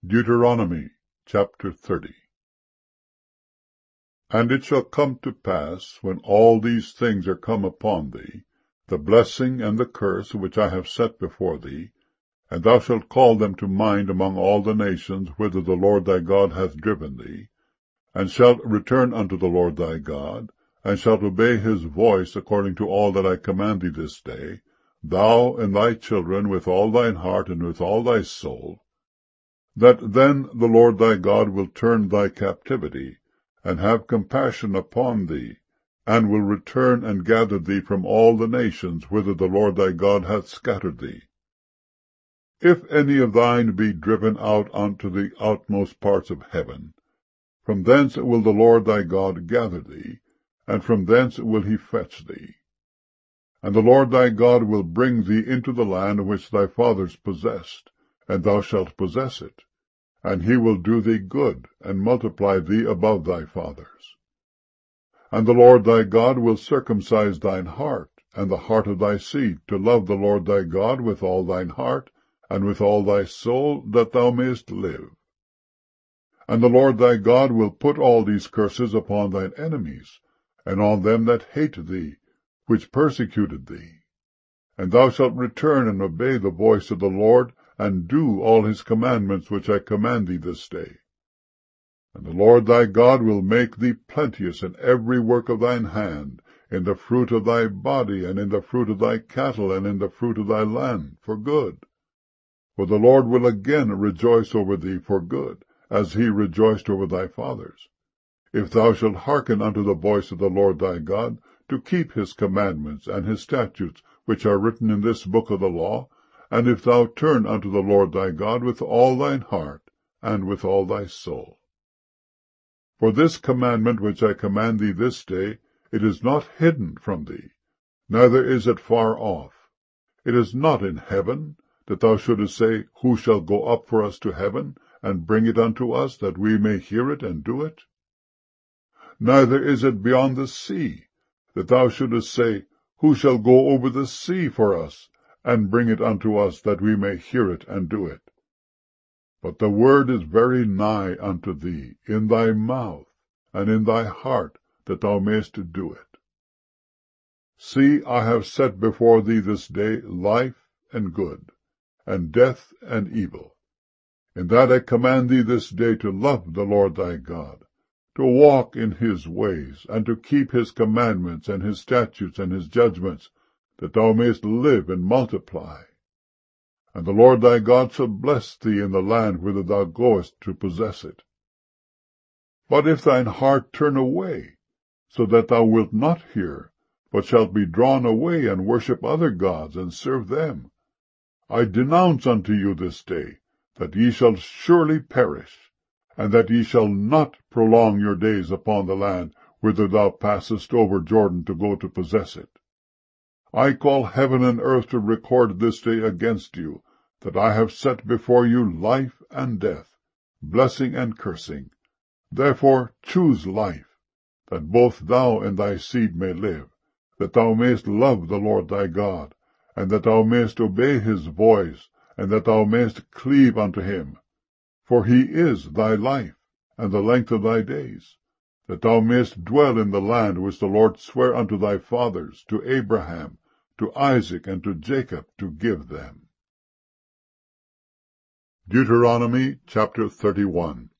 Deuteronomy chapter 30. And it shall come to pass, when all these things are come upon thee, the blessing and the curse which I have set before thee, and thou shalt call them to mind among all the nations whither the Lord thy God hath driven thee, and shalt return unto the Lord thy God, and shalt obey his voice according to all that I command thee this day, thou and thy children with all thine heart and with all thy soul, that then the Lord thy God will turn thy captivity, and have compassion upon thee, and will return and gather thee from all the nations whither the Lord thy God hath scattered thee. If any of thine be driven out unto the outmost parts of heaven, from thence will the Lord thy God gather thee, and from thence will he fetch thee. And the Lord thy God will bring thee into the land which thy fathers possessed, and thou shalt possess it, and he will do thee good, and multiply thee above thy fathers. And the Lord thy God will circumcise thine heart, and the heart of thy seed, to love the Lord thy God with all thine heart, and with all thy soul, that thou mayest live. And the Lord thy God will put all these curses upon thine enemies, and on them that hate thee, which persecuted thee. And thou shalt return and obey the voice of the Lord, and do all his commandments which I command thee this day. And the Lord thy God will make thee plenteous in every work of thine hand, in the fruit of thy body, and in the fruit of thy cattle, and in the fruit of thy land, for good. For the Lord will again rejoice over thee for good, as he rejoiced over thy fathers, if thou shalt hearken unto the voice of the Lord thy God, to keep his commandments and his statutes, which are written in this book of the law, and if thou turn unto the Lord thy God with all thine heart, and with all thy soul. For this commandment which I command thee this day, it is not hidden from thee, neither is it far off. It is not in heaven, that thou shouldest say, Who shall go up for us to heaven, and bring it unto us, that we may hear it and do it? Neither is it beyond the sea, that thou shouldest say, Who shall go over the sea for us, and bring it unto us, that we may hear it and do it? But the word is very nigh unto thee, in thy mouth, and in thy heart, that thou mayest do it. See, I have set before thee this day life and good, and death and evil. In that I command thee this day to love the Lord thy God, to walk in his ways, and to keep his commandments and his statutes and his judgments, that thou mayest live and multiply. And the Lord thy God shall bless thee in the land whither thou goest to possess it. But if thine heart turn away, so that thou wilt not hear, but shalt be drawn away and worship other gods, and serve them, I denounce unto you this day, that ye shall surely perish, and that ye shall not prolong your days upon the land whither thou passest over Jordan to go to possess it. I call heaven and earth to record this day against you, that I have set before you life and death, blessing and cursing. Therefore choose life, that both thou and thy seed may live, that thou mayest love the Lord thy God, and that thou mayest obey his voice, and that thou mayest cleave unto him. For he is thy life, and the length of thy days, that thou mayest dwell in the land which the Lord sware unto thy fathers, to Abraham, to Isaac, and to Jacob, to give them. Deuteronomy chapter 31.